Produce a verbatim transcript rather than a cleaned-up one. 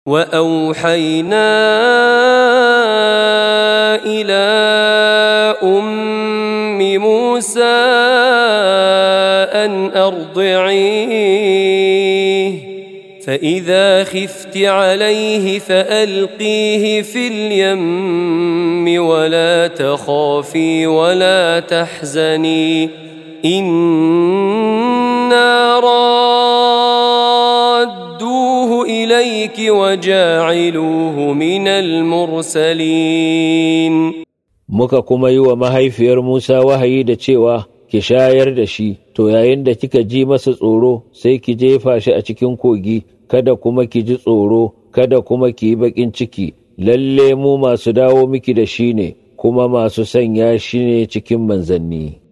وأوحينا إلى أم موسى أن أرضعيه فإذا خفت عليه فألقيه في اليم ولا تخافي ولا تحزني إنا رادوه إليك وجاعلوه من المرسلين. muka kuma yi wa mahaifiyar Musa wahayi da cewa ki shayar da shi, to yayin da kika ji masa tsoro sai ki jefa shi a cikin kogi, kada kuma ki ji tsoro, kada kuma ki yi baƙin ciki, lalle mu masu dawo miki da shi ne, kuma masu sanya shi ne cikin manzanni.